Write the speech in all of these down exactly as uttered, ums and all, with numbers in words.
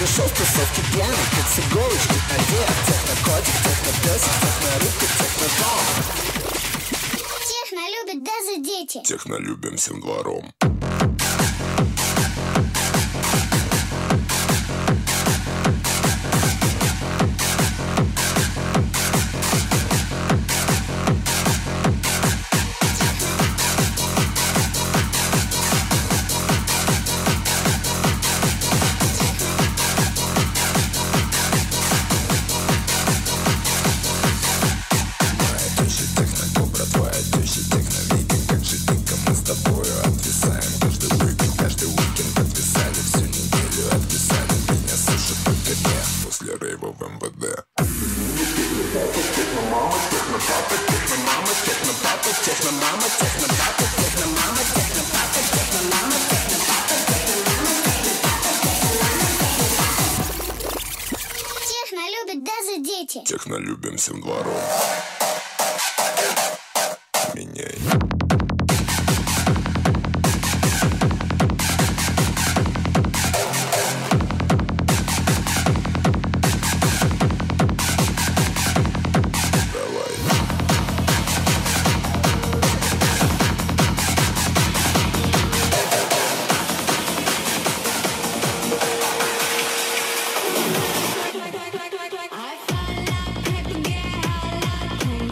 Пришел в тусовке пьяный, как с иголочки одет. Технокотик, технопесик, технорыбка, технодом. Техно любят даже дети. Техно любим всем двором. Рейва в эм вэ дэ. Техномама, технопапа, техномама, технопапа, техномама, технопапа, техномама, технопапа, техномама, технопапа, техномама. Техно любят даже дети. Техно любим всем двором. Меняй. I fall like paper, get hot like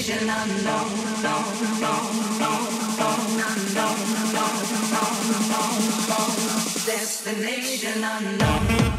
Destination unknown.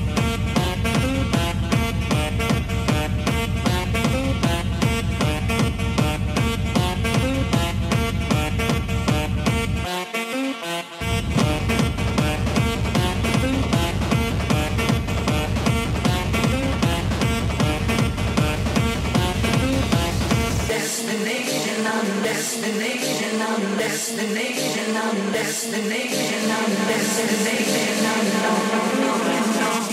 Destination, I'm destination, I'm destination, I'm destination, I'm destination, I'm no, no, no, no.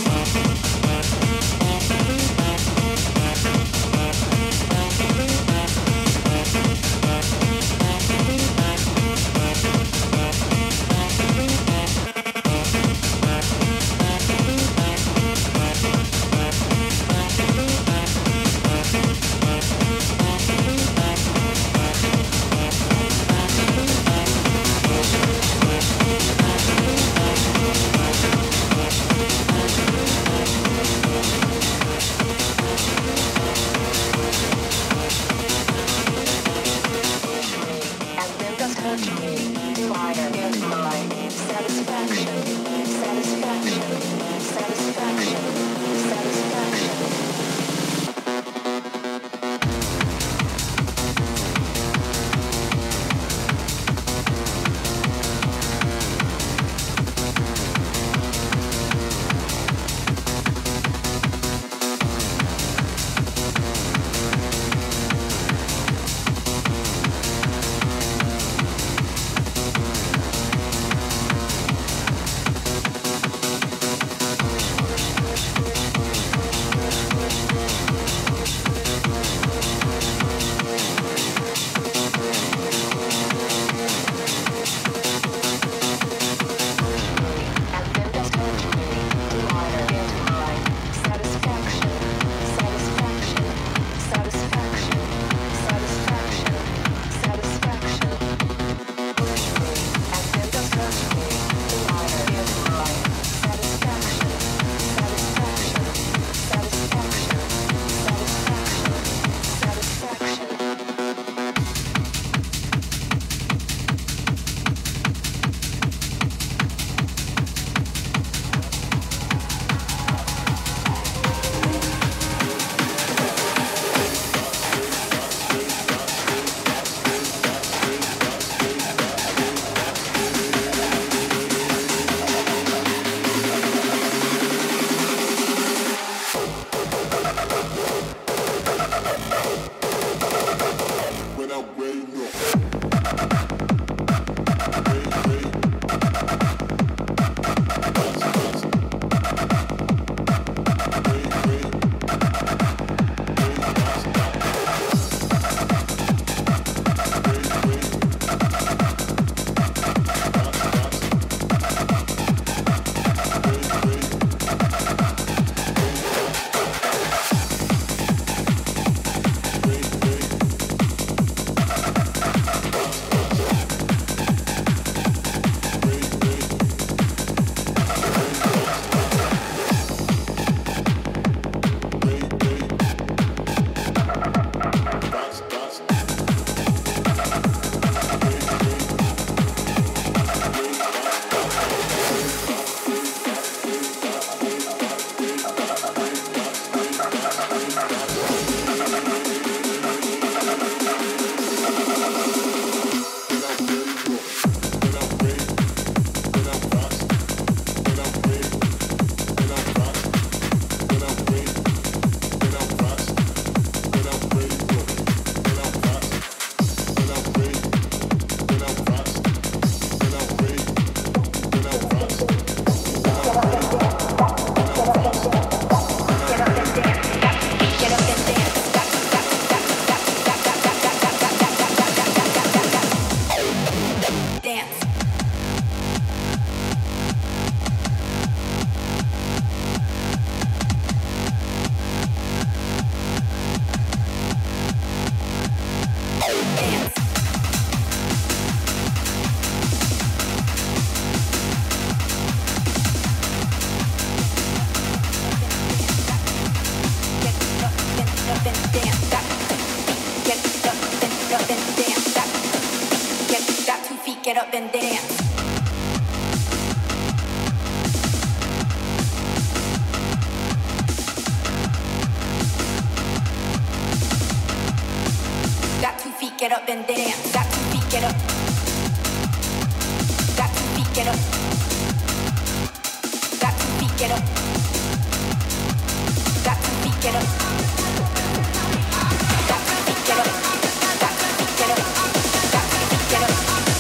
Dance, get get up and dance. Got two feet, get up and dance. Got two feet, get up. Got two feet, get up. Got two feet, get up. Got two feet, get up. Got two feet, get up. Got two feet, get up. Got two feet, get up.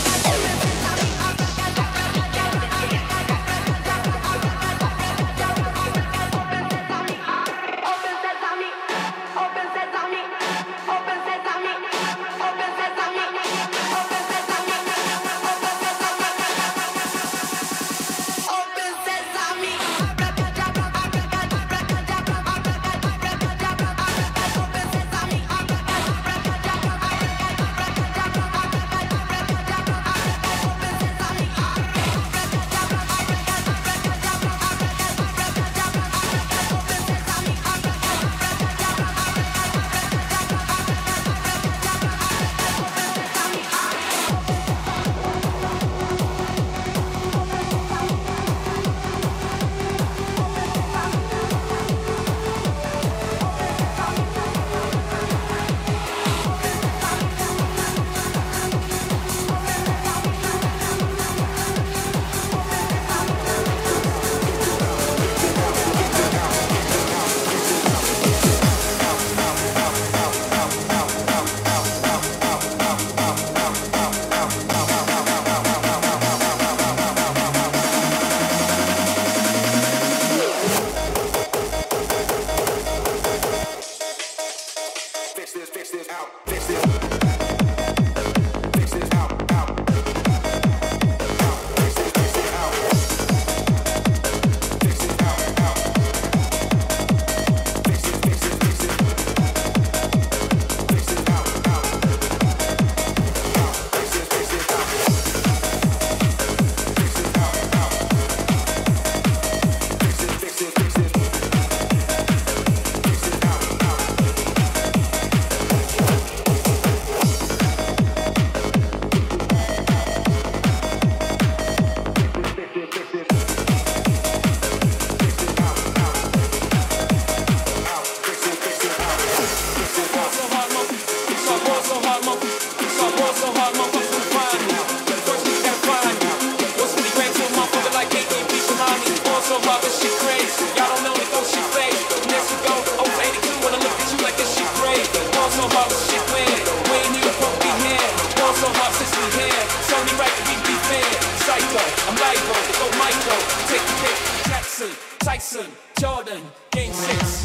Tyson, Jordan, game six.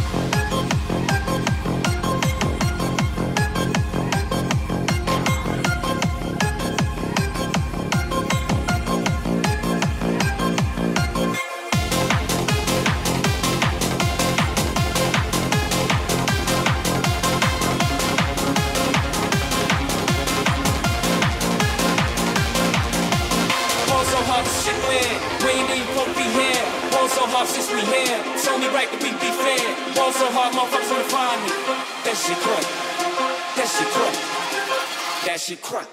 Since we here, it's only right that we be fair. Ball so hard, motherfuckers wanna find me. That shit crack. That shit crack. That shit crack.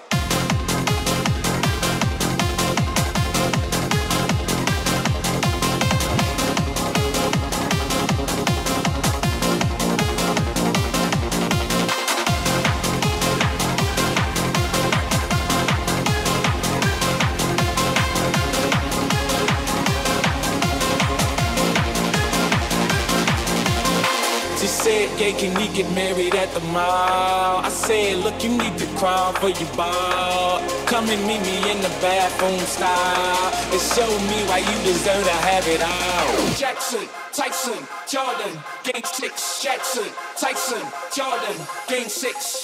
Said, yeah, can we get married at the mall? I said, look, you need to crawl for your ball. Come and meet me in the bathroom style and show me why you deserve to have it all. Jackson, Tyson, Jordan, game six. Jackson, Tyson, Jordan, game six.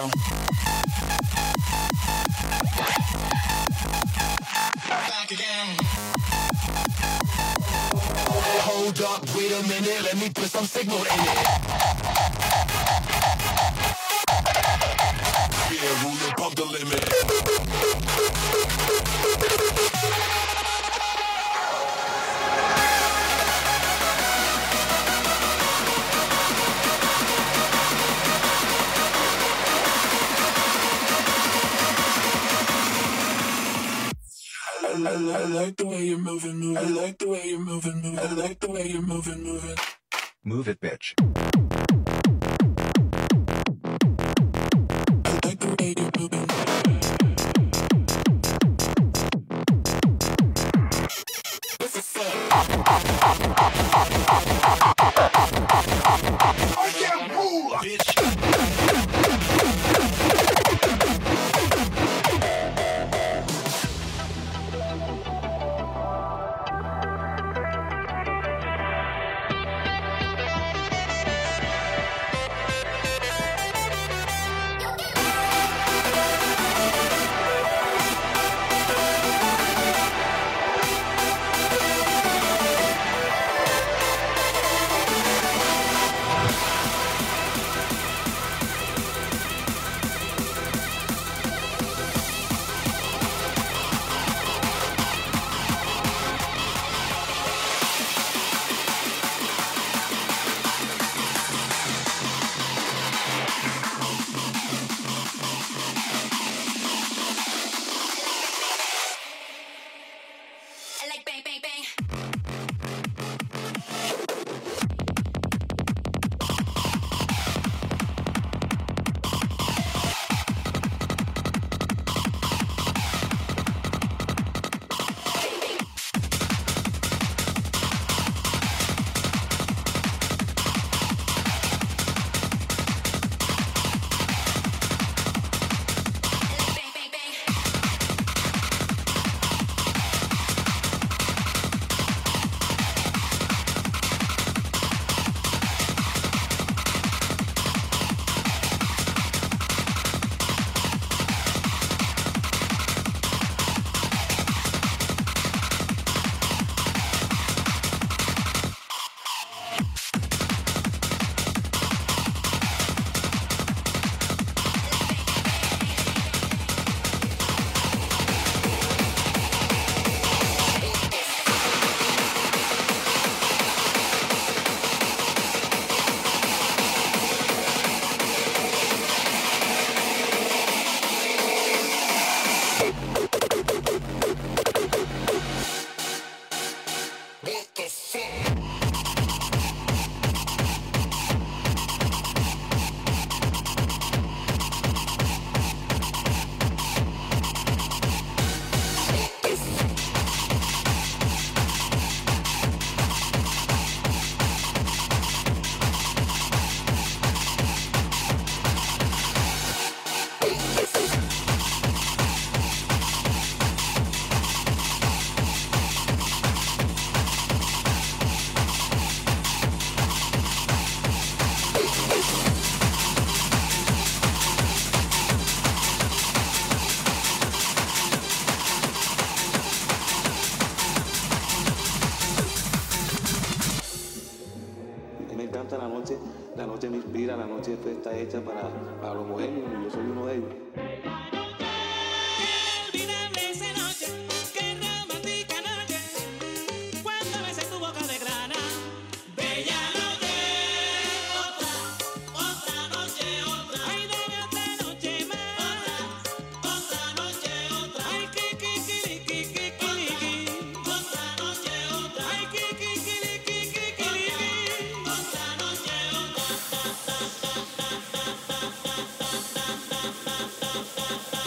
go. Back again. Hold up, wait a minute, let me put some signal in it. Yeah, ruler, pump the limit. I, I like the way you're moving, moving. I like the way you're moving, moving. I like the way you're moving, moving. Move it, bitch. I like the way you're moving. This is sick. I can't move, bitch. La noche me inspira, la noche está hecha para, para los bohemios y yo soy uno de ellos. Bye.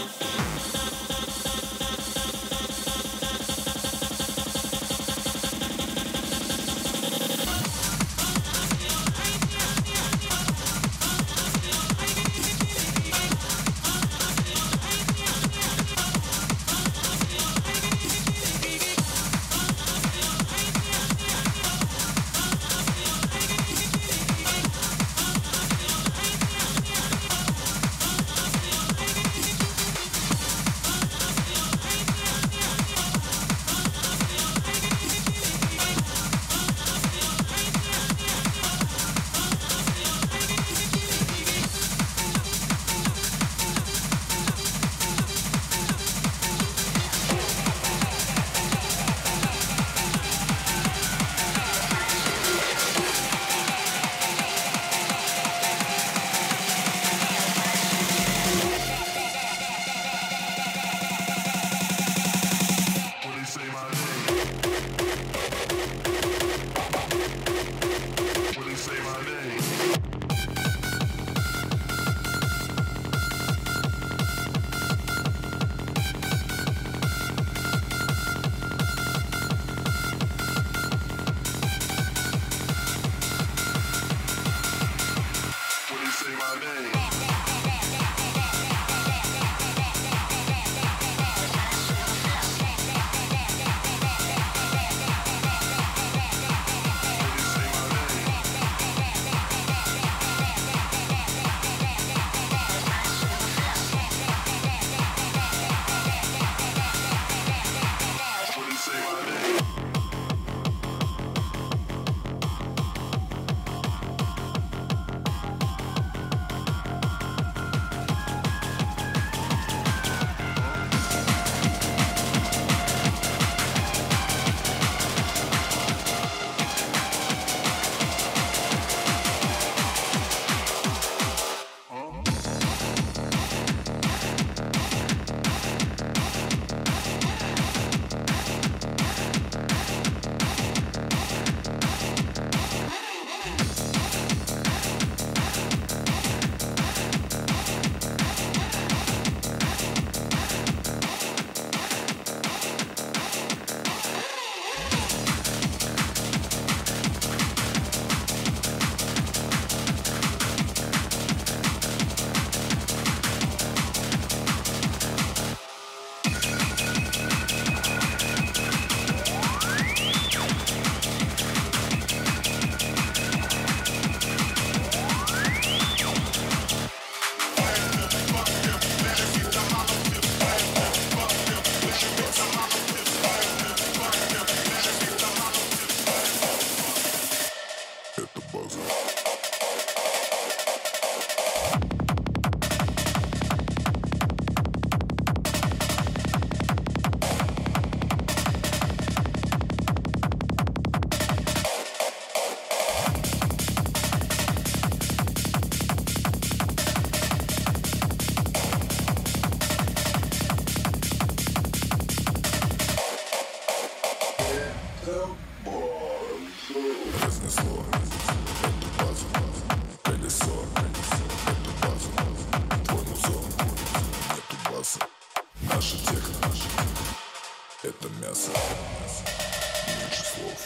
мяса, меньше слов,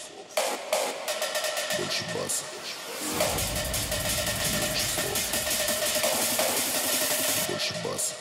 больше баса, меньше слов, больше баса.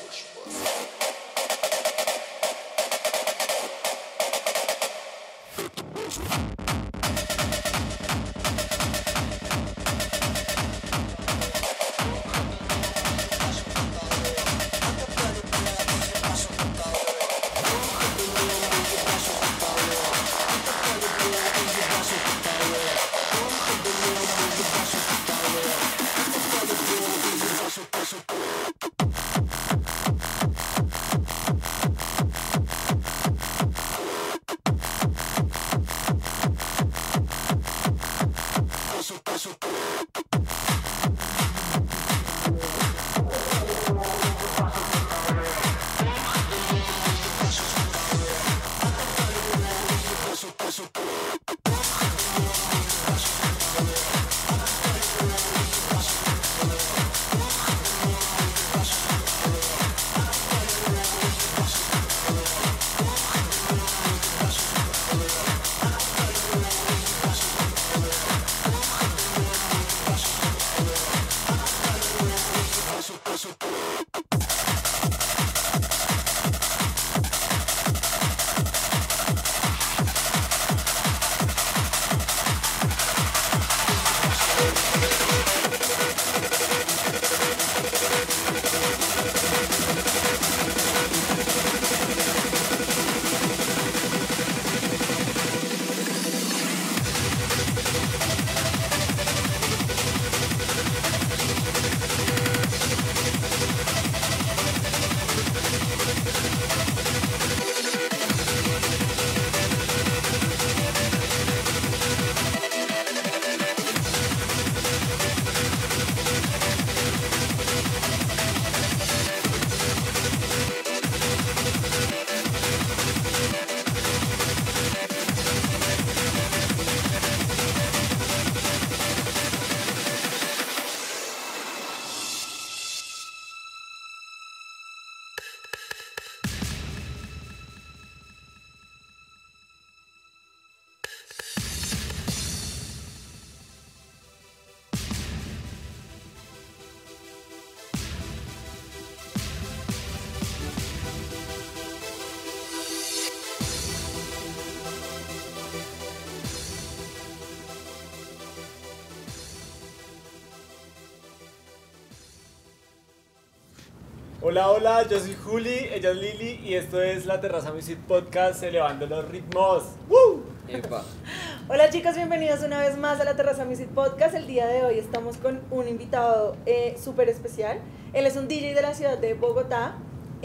Hola, hola, yo soy Juli, ella es Lili y esto es La Terraza Music Podcast, elevando los ritmos. ¡Woo! Epa. Hola chicos, bienvenidos una vez más a La Terraza Music Podcast. El día de hoy estamos con un invitado eh, súper especial. Él es un D J de la ciudad de Bogotá.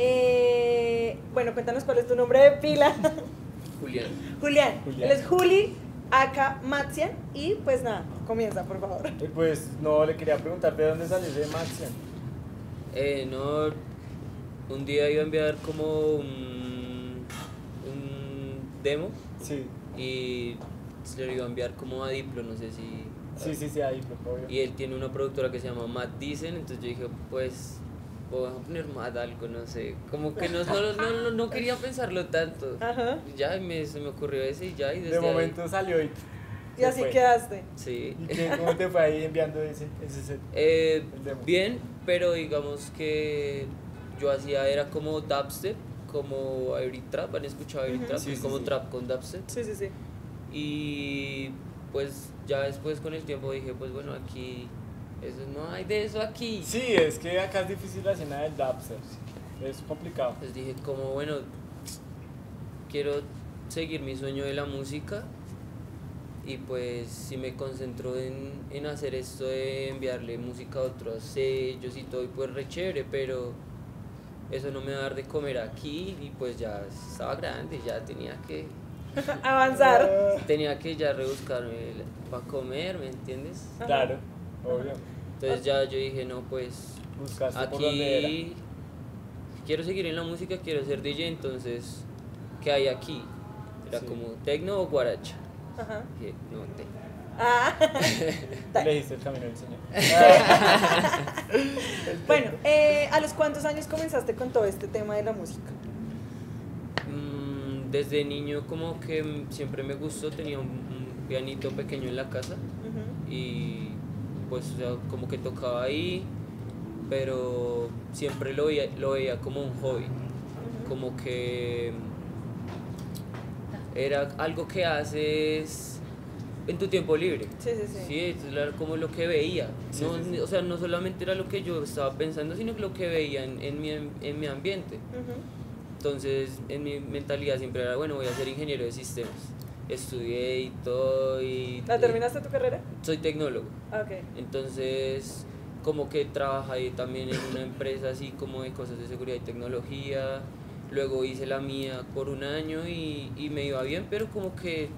Eh, bueno, cuéntanos cuál es tu nombre de pila. Julián. Julián. Julián. Él es Juli, aka Maxian. Y pues nada, comienza por favor. Y pues no, le quería preguntar de dónde salió ese Maxian. Eh, no, un día iba a enviar como un, un demo Sí, y se lo iba a enviar como a Diplo, no sé si... sí, sí, sí, ahí, obvio. Y él tiene una productora que se llama Matt Dicen, entonces yo dije, pues, voy a poner Matt algo, no sé, como que no, no, no, no, no quería pensarlo tanto. Ajá. Ya me, se me ocurrió ese y ya, y desde De ahí- momento salió y... Y así quedaste. Sí. ¿Y qué, cómo te fue ahí enviando ese, ese set? Eh, El demo. bien, pero digamos que yo hacía era como dubstep, como Ivory Trap, ¿han escuchado Ivory Ujú. Trap? Sí, Es sí, como sí. trap con dubstep. Sí, sí, sí. Y pues ya después con el tiempo dije, pues bueno, aquí, eso no hay de eso aquí. Sí, es que acá es difícil la escena del dubstep, es complicado. Pues dije como, bueno, quiero seguir mi sueño de la música y pues si me concentro en, en hacer esto de enviarle música a otros sellos y todo, y pues re chévere, pero eso no me va a dar de comer aquí y pues ya estaba grande, ya tenía que, Avanzar. tenía que ya rebuscarme para comer, ¿me entiendes? Claro, obvio. Entonces ya yo dije, no, pues Buscaste por donde era. aquí quiero seguir en la música, quiero ser D J, entonces, ¿qué hay aquí? Era Sí. como tecno o guaracha. Ajá. Dije, no, tecno. Ah. Le diste el camino del Señor. Bueno, eh, ¿a los cuántos años comenzaste con todo este tema de la música? Mm, desde niño como que mm, siempre me gustó, tenía un, un pianito pequeño en la casa Ujú. y pues o sea, como que tocaba ahí, pero siempre lo veía, lo veía como un hobby, como que era algo que haces en tu tiempo libre. Sí, sí, sí. Sí, eso era como lo que veía. Sí, no, sí, sí. O sea, no solamente era lo que yo estaba pensando, sino que lo que veía en, en, mi, en mi ambiente. Ujú. Entonces, en mi mentalidad siempre era, bueno, voy a ser ingeniero de sistemas. Estudié y todo y... ¿La terminaste tu carrera? Soy tecnólogo. Ah, ok. Entonces, como que trabajé también en una empresa así como de cosas de seguridad y tecnología. Luego hice la mía por un año y, y me iba bien, pero como que,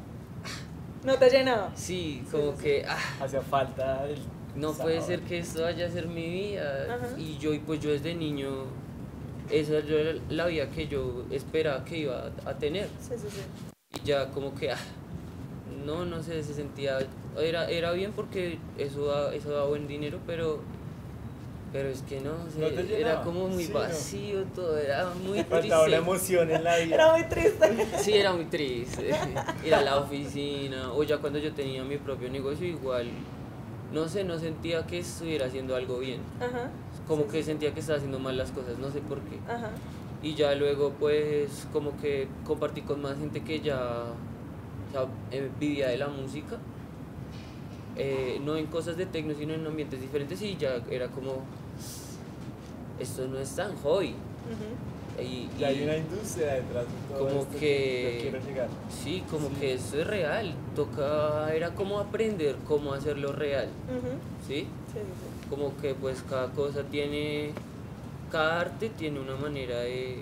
¿No te llenaba? sí, como que, ah, Hacía falta el no sabor. puede ser que esto vaya a ser mi vida. Ajá. Y yo, y pues yo desde niño, esa era la vida que yo esperaba que iba a, a tener. Sí, sí, sí. Y ya como que, ah, no, no sé, se sentía, era, era bien porque eso da, eso da buen dinero, pero, pero es que no, sé, No te era llenaba. como muy Sí, no. vacío todo, era muy Faltaba una triste. emoción en la vida. Era muy triste. Sí, era muy triste. Ir a la oficina, o ya cuando yo tenía mi propio negocio, igual, no sé, no sentía que estuviera haciendo algo bien. Ajá. Como Sí, que sí. sentía que estaba haciendo mal las cosas, no sé por qué. Ajá. Y ya luego, pues, como que compartí con más gente que ya, o sea, eh, vivía de la música. Eh, no en cosas de tecno, sino en ambientes diferentes, y ya era como, esto no es tan hobby. Ujú. Y, Y hay y- una industria detrás de todo Como esto que- yo quiero llegar. Sí, como Sí. que esto es real, toca, era como aprender cómo hacerlo real, Ujú. ¿sí? Sí, sí, sí. Como que pues cada cosa tiene, cada arte tiene una manera de,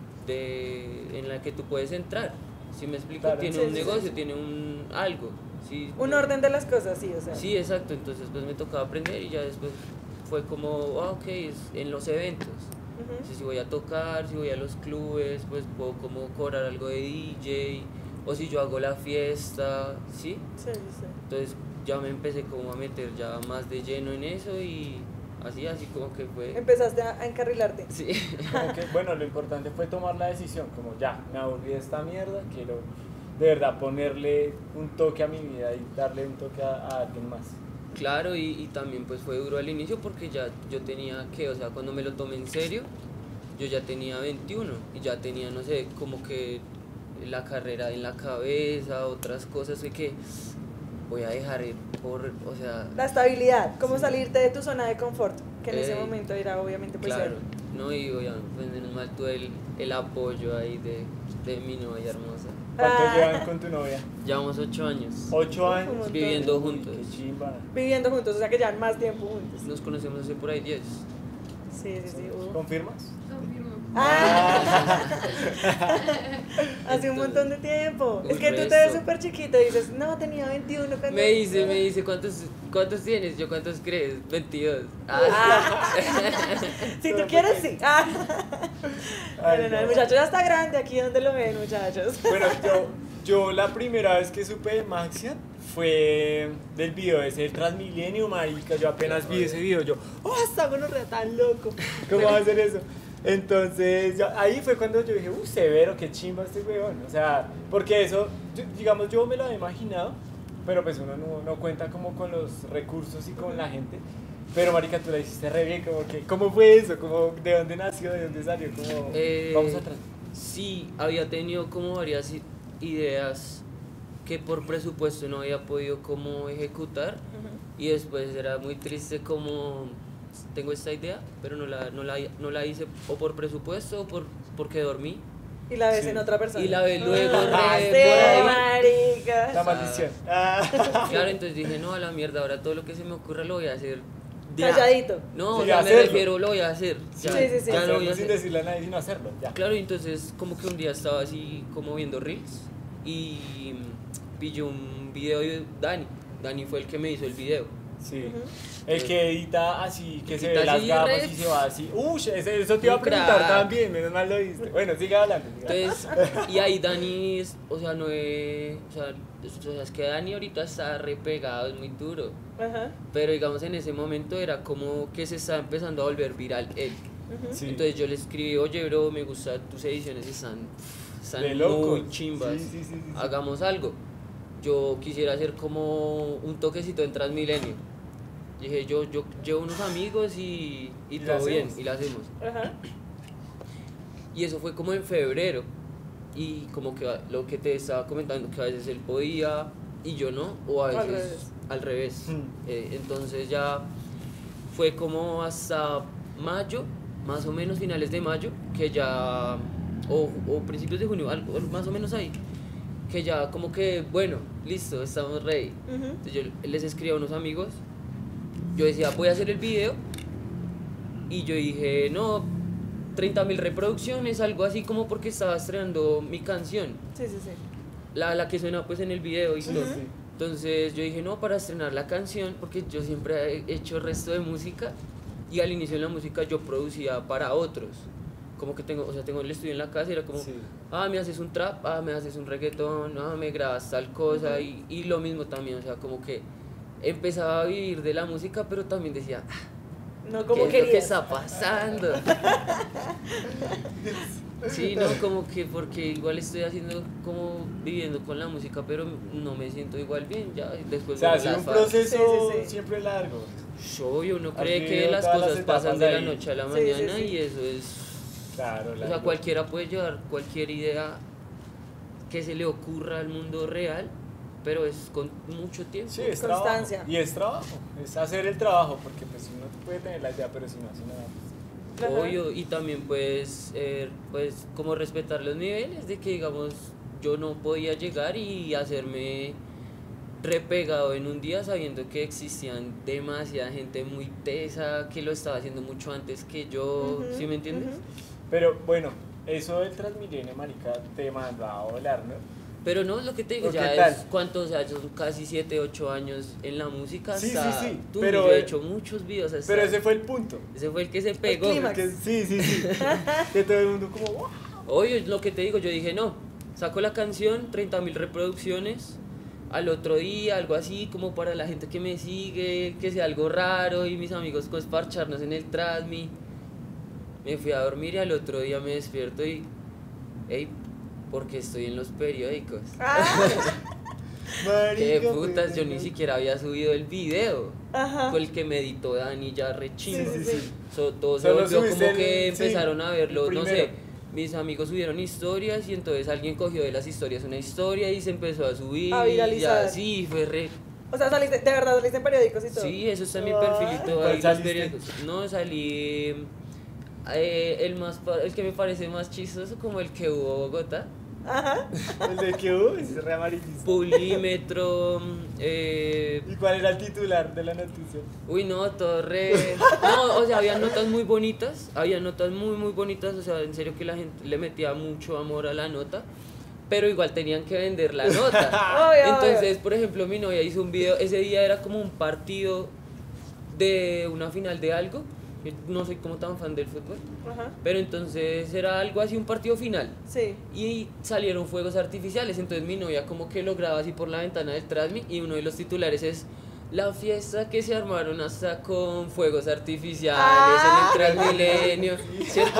de en la que tú puedes entrar, ¿sí me explico? Claro. Tiene Sí, un sí, sí, negocio, sí. tiene un algo, ¿sí? Un orden de las cosas, sí, o sea. Sí, exacto, entonces pues me tocaba aprender y ya después fue como, ah, ok, es en los eventos. Ujú. Si, si voy a tocar, si voy a los clubes, pues puedo como cobrar algo de D J, o si yo hago la fiesta, ¿sí? Sí, sí, sí. Entonces ya me empecé como a meter ya más de lleno en eso y así, así como que fue... Empezaste a, a encarrilarte. Sí, Como que, bueno, lo importante fue tomar la decisión, como ya, me aburrí de esta mierda, quiero de verdad ponerle un toque a mi vida y darle un toque a, a alguien más. claro, y, y también pues fue duro al inicio porque ya yo tenía que, o sea, cuando me lo tomé en serio, yo ya tenía veintiuno y ya tenía, no sé, como que la carrera en la cabeza, otras cosas de que voy a dejar ir por, o sea... La estabilidad, cómo salirte de tu zona de confort, que en ese Ey, momento era obviamente pues Claro, ser- no, y oigan, pues menos mal tuve el, el apoyo ahí de, de mi novia hermosa. ¿Cuánto Ah. llevan con tu novia? Llevamos ocho años ¿Ocho Un años? montón. viviendo Uy, juntos. qué chimba. viviendo juntos, o sea que llevan más tiempo juntos. Nos conocemos hace por ahí diez. Sí, sí, sí. uh. ¿Confirmas? Ah, hace un Entonces, montón de tiempo. un Es que tú te ves resto. súper chiquito y dices, no, tenía veintiuno cuando... Me dice, me dice, ¿cuántos, ¿cuántos tienes? Yo, ¿cuántos crees? veintidós. Ah, Ah. Si tú quieres, sí. Ah. Ay, Bueno, no, el no. muchacho ya está grande, aquí donde lo ven, muchachos. Bueno, yo, yo la primera vez que supe de Maxian fue del video ese del Transmilenio, marica. Yo apenas vi ese video, yo, oh, está gonorrea tan loco. ¿Cómo va a hacer eso? Entonces, yo- ahí fue cuando yo dije, uh, severo, qué chimba este weón. O sea, porque eso, yo- digamos, yo me lo había imaginado, pero pues uno no, no cuenta como con los recursos y con la gente. Pero, marica, tú la hiciste re bien, como que, ¿cómo fue eso? ¿Cómo, ¿De dónde nació? ¿De dónde salió? ¿Cómo, Eh, vamos atrás. Sí, había tenido como varias i- ideas que por presupuesto no había podido como ejecutar y después era muy triste como tengo esta idea, pero no la, no la, no la hice o por presupuesto o por, porque dormí. Y la ves Sí. en otra persona. Y la ves luego Ah, re sí, por ahí. marica. La maldición. Ah. Claro, entonces dije, no, a la mierda, ahora todo lo que se me ocurra lo voy a hacer. ya. Calladito. No, Sí, o sea, me hacerlo. refiero, lo voy a hacer. Ya, Sí, sí, sí. ya lo voy a Hacerlo sin hacer. decirle a nadie, sino hacerlo, ya. Claro, y entonces como que un día estaba así como viendo Reels y mm, pillé un video de Dani. Dani fue el que me hizo el video. Sí. El que edita así, que se Edita ve las así, gafas re- y se va así. Uy, ese- eso te iba a Un preguntar crack. también, menos mal lo viste. Bueno, sigue hablando. sigue Entonces, y ahí Dani, es, o sea, no es, o sea, es, o sea, es que Dani ahorita está re pegado, es muy duro. Ajá. Pero digamos en ese momento era como que se estaba empezando a volver viral él. Sí. Entonces yo le escribí, oye bro, me gustan tus ediciones, están, están De locos. muy chimbas, Sí, sí, sí, sí, sí. hagamos algo. Yo quisiera hacer como un toquecito en Transmilenio. Dije, yo, yo llevo unos amigos y, y Y la todo bien, hacemos. y la hacemos. Ajá. Y eso fue como en febrero. Y como que lo que te estaba comentando, que a veces él podía y yo no, o a Al veces revés. al revés. Hmm. Eh, entonces ya fue como hasta mayo, más o menos finales de mayo, que ya, o, o principios de junio, algo, más o menos ahí, que ya como que, bueno, listo, estamos ready. Ujú. Entonces yo les escribí a unos amigos, yo decía, voy a hacer el video, y yo dije, no, treinta mil reproducciones, algo así como porque estaba estrenando mi canción, Sí, sí, sí. la, la que suena pues en el video y Sí, todo. sí. Entonces yo dije, no, para estrenar la canción, porque yo siempre he hecho resto de música, y al inicio de la música yo producía para otros. Como que tengo, o sea, tengo el estudio en la casa y era como, Sí. ah, me haces un trap, ah, me haces un reggaetón, ah, me grabas tal cosa, y, y lo mismo también, o sea, como que empezaba a vivir de la música, pero también decía, ah, No ¿qué como es lo que querías. está pasando? Sí, no, como que porque igual estoy haciendo como viviendo con la música, pero no me siento igual bien, ya después O sea, ha de sido las un fases. proceso Sí, sí, sí. siempre largo. Obvio, uno Has cree que vivido las todas las cosas pasan etapas de la ahí. noche a la Sí, sí, mañana sí. y eso es... Claro, O sea, largo. cualquiera puede llevar cualquier idea que se le ocurra al mundo real, pero es con mucho tiempo. Sí, es Constancia. trabajo. Y es trabajo, es hacer el trabajo, porque pues uno puede tener la idea, pero si no hace nada, pues... Ajá. Obvio, y también pues, eh, pues como respetar los niveles de que digamos yo no podía llegar y hacerme repegado en un día sabiendo que existían demasiada gente muy tesa que lo estaba haciendo mucho antes que yo, Ujú, ¿sí me entiendes? ujú. Pero bueno, eso del Transmilenio, marica, te mandó a volar, ¿no? Pero no, lo que te digo, ¿O ya qué tal? es cuántos, o sea, son casi siete, ocho años en la música. Sí, hasta, sí, sí, tú, pero, yo he eh, hecho muchos videos hasta- Pero ese fue el punto. ese fue el que se pegó. clímax. Que, sí, sí, sí. Que todo el mundo como, "Wow". Oye, lo que te digo, yo dije, no, saco la canción, treinta mil reproducciones, al otro día, algo así, como para la gente que me sigue, que sea algo raro, y mis amigos pues parcharnos en el Transmi. Me fui a dormir y al otro día me despierto y, hey, porque estoy en los periódicos. Ah, Qué Marica, putas, pues, yo ni siquiera había subido el video. ajá. Fue el que me editó Dani ya re chimbo. Sí, sí, sí. So, todo se Solo volvió como subiste el- que sí, empezaron a verlo, el no sé, primero. mis amigos subieron historias y entonces alguien cogió de las historias una historia y se empezó a subir. A y viralizar. ya, sí, fue re... O sea, saliste, de verdad saliste en periódicos y todo. Sí, eso está en mi Ah. perfil y todo ¿Cuál ahí los saliste? periódicos. No, salí... eh, el, más, pa- el que me parece más chistoso como el que hubo Bogotá. Ajá. El de que hubo, es re amarillista. Pulímetro, eh, ¿Y cuál era el titular de la noticia? uy, no, todo re... No, o sea, había notas muy bonitas, había notas muy, muy bonitas, o sea, en serio que la gente le metía mucho amor a la nota, pero igual tenían que vender la nota. Obvio, Entonces, obvio. por ejemplo, mi novia hizo un video, ese día era como un partido de una final de algo, yo no soy como tan fan del fútbol, Ajá. pero entonces era algo así, un partido final. Sí. Y salieron fuegos artificiales, entonces mi novia como que lo graba así por la ventana del Transmi y uno de los titulares es la fiesta que se armaron hasta con fuegos artificiales Ah. en el Transmilenio, ¿cierto?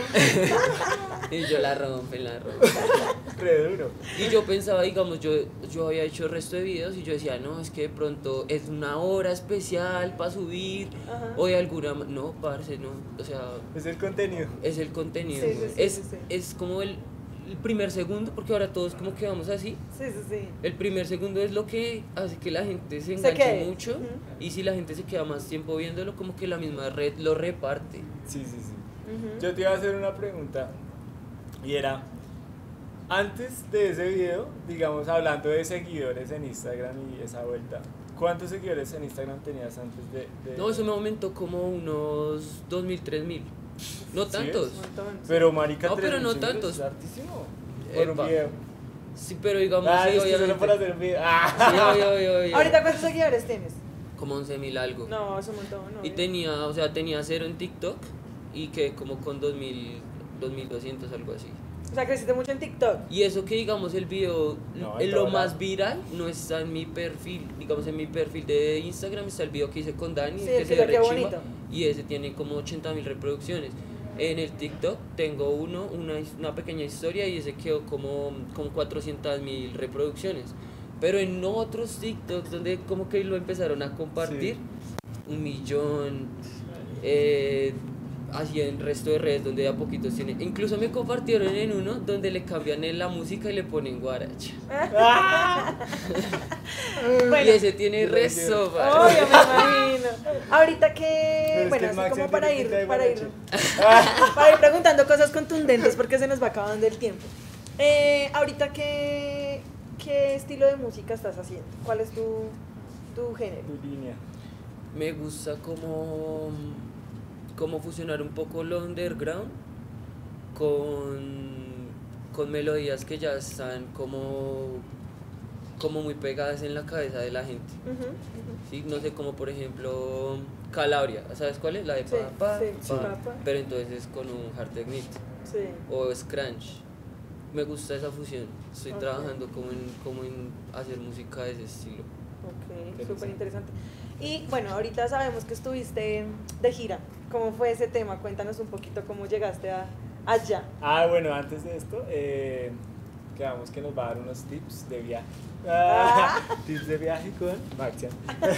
Y yo la rompe, la rompe. Re duro. Y yo pensaba, digamos, yo, yo había hecho el resto de videos y yo decía, no, es que de pronto es una hora especial para subir Ajá. o de alguna... ma- No, parce, no, o sea... Es el contenido. Es el contenido, Sí, sí, güey. sí, es, sí, sí. es como el, el primer segundo, porque ahora todos como que vamos así. Sí, sí, sí. El primer segundo es lo que hace que la gente se Se enganche quede. mucho Ujú. y si la gente se queda más tiempo viéndolo, como que la misma red lo reparte. Sí, sí, sí. Ujú. Yo te iba a hacer una pregunta y era, antes de ese video, digamos, hablando de seguidores en Instagram y esa vuelta, ¿cuántos seguidores en Instagram tenías antes de...? de- No, eso me aumentó como unos dos mil, tres mil. No ¿Sí tantos. ves? Un montón. Pero marica, No, pero tres mil no seguidores tantos. es hartísimo. Por un Epa. video. Sí, pero digamos, Ah, sí, es que solo obviamente. por hacer un video. Sí, Ah. obvio, obvio, obvio. ¿Ahorita cuántos seguidores tienes? Como once mil algo. No, es un montón. No, Y tenía, o sea, tenía cero en TikTok y que como con dos mil, dos mil doscientos, algo así. O sea, creciste mucho en TikTok. Y eso que digamos el video, No, en en lo todo más lado. viral no está en mi perfil, digamos en mi perfil de Instagram está el video que hice con Dani, Sí, que el se que ve quedó re chimba, bonito. y ese tiene como ochenta mil reproducciones. En el TikTok tengo uno, una, una pequeña historia y ese quedó como con cuatrocientas mil reproducciones. Pero en otros TikToks donde como que lo empezaron a compartir, sí. un millón, eh, así en el resto de redes donde a poquitos tienen. Incluso me compartieron en uno donde le cambian la música y le ponen guaracha. Bueno, y ese tiene rezo. Obvio, me imagino. Ahorita que, bueno, que así como para ir, para ir, para ir preguntando cosas contundentes porque se nos va acabando el tiempo. Eh, ahorita que, ¿qué estilo de música estás haciendo? ¿Cuál es tu, tu género? Tu línea. Me gusta como, como fusionar un poco lo underground con, con melodías que ya están como, como muy pegadas en la cabeza de la gente. Uh-huh, uh-huh. ¿Sí? No sé, como por ejemplo Calabria, ¿sabes cuál es? La de sí, pa, pa, sí, pa, pa, pa. Pero entonces es con un hard technique. Sí. O Scrunch. Me gusta esa fusión. Estoy Okay. trabajando como en, como en hacer música de ese estilo. Ok, súper interesante. Y bueno, ahorita sabemos que estuviste de gira. ¿Cómo fue ese tema? Cuéntanos un poquito cómo llegaste a, allá. Ah, bueno, antes de esto, eh, quedamos que nos va a dar unos tips de viaje. Ah, ah. Tips de viaje con Maxian.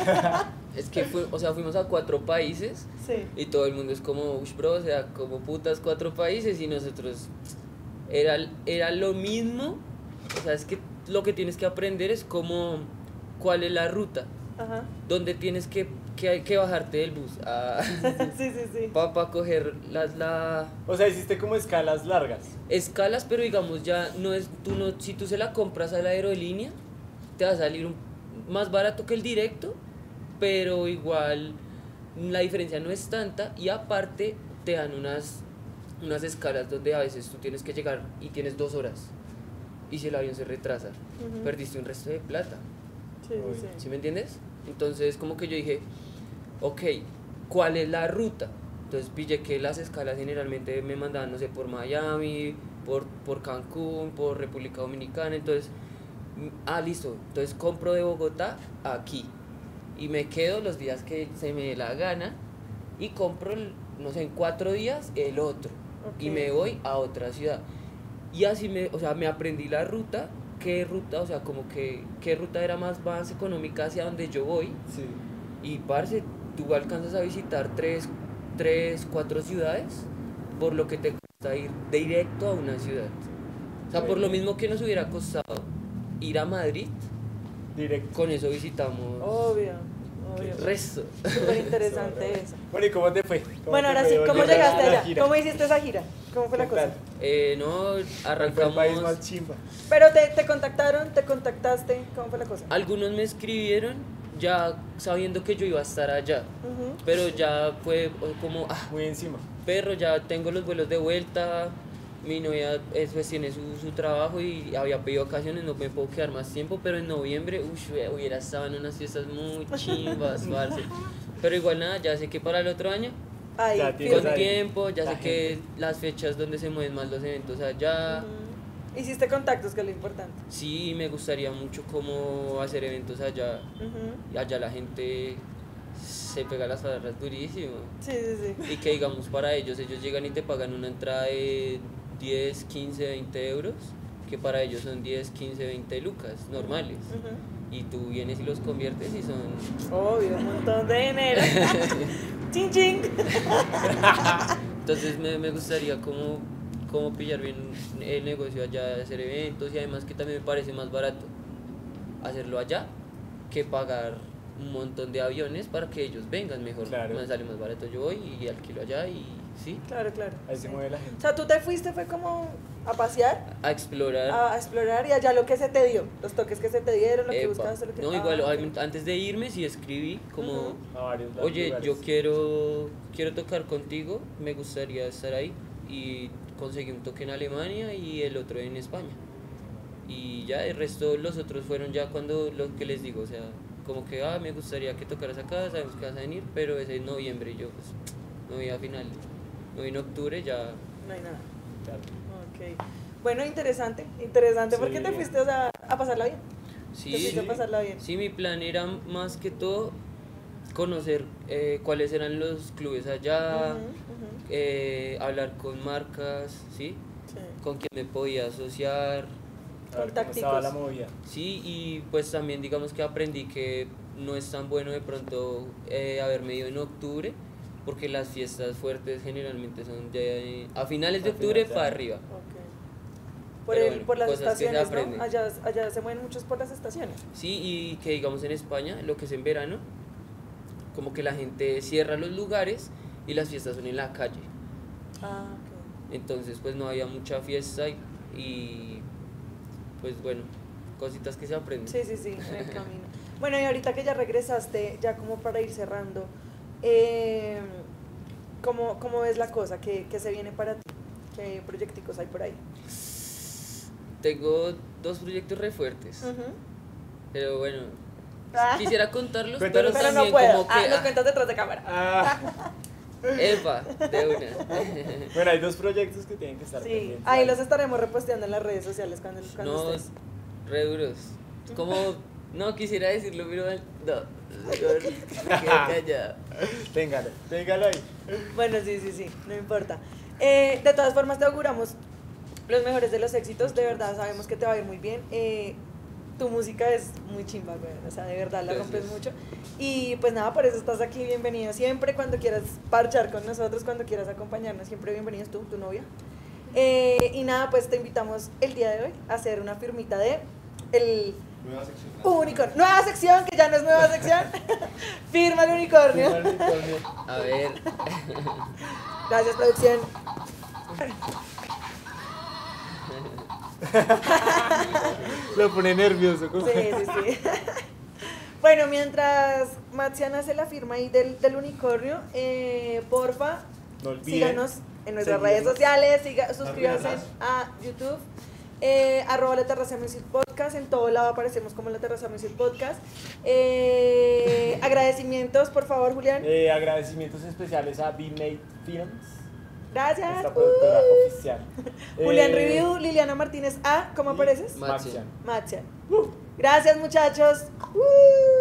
Es que fue, o sea, fuimos a cuatro países sí. y todo el mundo es como, ush, bro, o sea, como putas cuatro países y nosotros era, era lo mismo. O sea, es que lo que tienes que aprender es como cuál es la ruta. Ajá. Donde tienes que, que, que bajarte del bus a, sí, sí, sí. para pa coger las la o sea, hiciste como escalas largas. Escalas, pero digamos ya no es tú no si tú se la compras a la aerolínea te va a salir un, más barato que el directo, pero igual la diferencia no es tanta y aparte te dan unas unas escalas donde a veces tú tienes que llegar y tienes dos horas y si el avión se retrasa, uh-huh. perdiste un resto de plata. Sí, sí. ¿Sí me entiendes? Entonces como que yo dije, ok, ¿cuál es la ruta? Entonces pillé que las escalas generalmente me mandaban, no sé, por Miami, por, por Cancún, por República Dominicana, entonces, ah, listo, entonces compro de Bogotá aquí y me quedo los días que se me dé la gana y compro, no sé, en cuatro días el otro okay. y me voy a otra ciudad. Y así me, o sea, me aprendí la ruta, qué ruta, o sea, como que qué ruta era más, más económica hacia donde yo voy. Sí. Y parce, tú alcanzas a visitar tres, tres, cuatro ciudades por lo que te cuesta ir directo a una ciudad. O sea, por lo mismo que nos hubiera costado ir a Madrid, directo. Con eso visitamos. Obvio. Obvio. Resto. Súper interesante eso. Bueno, ¿y cómo te fue? ¿Cómo bueno, te ahora fue? sí, ¿cómo llegaste allá? ¿Cómo hiciste esa gira? ¿Cómo fue la cosa? Eh, no, arrancamos. Fue el país más chimba. Pero te, te contactaron, te contactaste, ¿cómo fue la cosa? Algunos me escribieron ya sabiendo que yo iba a estar allá, uh-huh. pero ya fue como, ah, muy encima. Perro, ya tengo los vuelos de vuelta, mi novia pues tiene su, su trabajo y había pedido vacaciones, no me puedo quedar más tiempo, pero en noviembre, uff, hubiera estado en unas fiestas muy chimbas, parce. Pero igual nada, ya sé que para el otro año, Ay, con ahí. tiempo, ya sé que las fechas donde se mueven más los eventos allá. Uh-huh. ¿Hiciste contactos, que es lo importante? Sí, me gustaría mucho como hacer eventos allá, uh-huh. allá la gente se pega las barras durísimo. Sí, sí, sí. Y que digamos para ellos, ellos llegan y te pagan una entrada de diez, quince, veinte euros, que para ellos son diez, quince, veinte lucas normales. Uh-huh. Y tú vienes y los conviertes y son... Obvio, un montón de dinero. Ching, ching. Entonces me, me gustaría como, como pillar bien el negocio allá, hacer eventos y además que también me parece más barato hacerlo allá que pagar un montón de aviones para que ellos vengan mejor. Claro. Me sale más barato, yo voy y alquilo allá y sí. Claro, claro. Ahí se mueve la gente. O sea, tú te fuiste, fue como a pasear, a explorar. A, a explorar y allá lo que se te dio, los toques que se te dieron, lo Epa. que buscaste, lo que... No, ah, igual, okay. antes de irme sí escribí como, uh-huh. a varios oye, lugares. yo quiero, quiero tocar contigo, me gustaría estar ahí y conseguí un toque en Alemania y el otro en España. Y ya el resto, los otros fueron ya cuando, lo que les digo, o sea, como que, ah, me gustaría que tocaras acá, sabemos que vas a venir, pero ese es noviembre y yo, pues, no voy a final, no voy en octubre, ya... No hay nada. Claro. Ok. Bueno, interesante, interesante, Sí. porque te fuiste, o sea, a pasarla bien. Sí, te fuiste sí. a pasarla bien. Sí, mi plan era más que todo conocer eh, cuáles eran los clubes allá, Ujú, ujú. eh, hablar con marcas, ¿sí? Sí. Con quién me podía asociar, A ver cómo estaba la movida. sí, y pues también digamos que aprendí que no es tan bueno de pronto eh, haberme ido en octubre, porque las fiestas fuertes generalmente son de, a finales de A octubre finales de para año. arriba. Ok. Por, Pero el, bueno, por las cosas que se estaciones, ¿no? aprenden. Allá, allá se mueven muchos por las estaciones. Sí, y que digamos en España, lo que es en verano, como que la gente cierra los lugares y las fiestas son en la calle. Ah, ok. Entonces pues no había mucha fiesta y, y, pues bueno, cositas que se aprenden. Sí, sí, sí, en el camino. Bueno, y ahorita que ya regresaste, ya como para ir cerrando, eh, ¿cómo, ¿cómo ves la cosa? ¿Qué, qué se viene para ti? ¿Qué proyecticos hay por ahí? Tengo dos proyectos re fuertes, Ujú. pero bueno, Ah. quisiera contarlos, Cuéntalos. pero Pero no también puedo. como que... Ah, los ah, cuentas detrás de cámara. Ah, epa, de una. bueno, hay dos proyectos que tienen que estar Sí, pendientes. ahí los estaremos reposteando en las redes sociales cuando, cuando No, estés. re duros. Como, no quisiera decirlo, pero no, mejor me quedo callado. Téngalo, téngalo ahí. Bueno, sí, sí, sí, no importa. Eh, de todas formas, te auguramos los mejores de los éxitos. De verdad, sabemos que te va a ir muy bien. Eh, tu música es muy chimba, güey. O sea, de verdad la rompes Gracias. mucho. Y pues nada, por eso estás aquí. Bienvenido siempre. Cuando quieras parchar con nosotros, cuando quieras acompañarnos, siempre bienvenidos tú, tu novia. Eh, y nada, pues te invitamos el día de hoy a hacer una firmita de el Nueva sección. unicornio. Nueva sección, que ya no es nueva sección. Firma el unicornio. Firma el unicornio. A ver, Gracias, producción. Lo pone nervioso. como- Sí, sí, sí. Bueno, mientras Matsian hace la firma ahí del, del unicornio, eh, porfa, No olviden síganos en nuestras seguirnos. redes sociales, siga, suscríbanse redes. a YouTube, eh, arroba La Terraza Music Podcast, en todo lado aparecemos como La Terraza Music Podcast. Eh, agradecimientos, por favor, Julián. Eh, agradecimientos especiales a B-Made Films, Gracias. nuestra productora Uh. oficial. Julián Eh, Review, Liliana Martínez A, ¿cómo y apareces? Maxian. Matsian. Gracias, muchachos. Uh.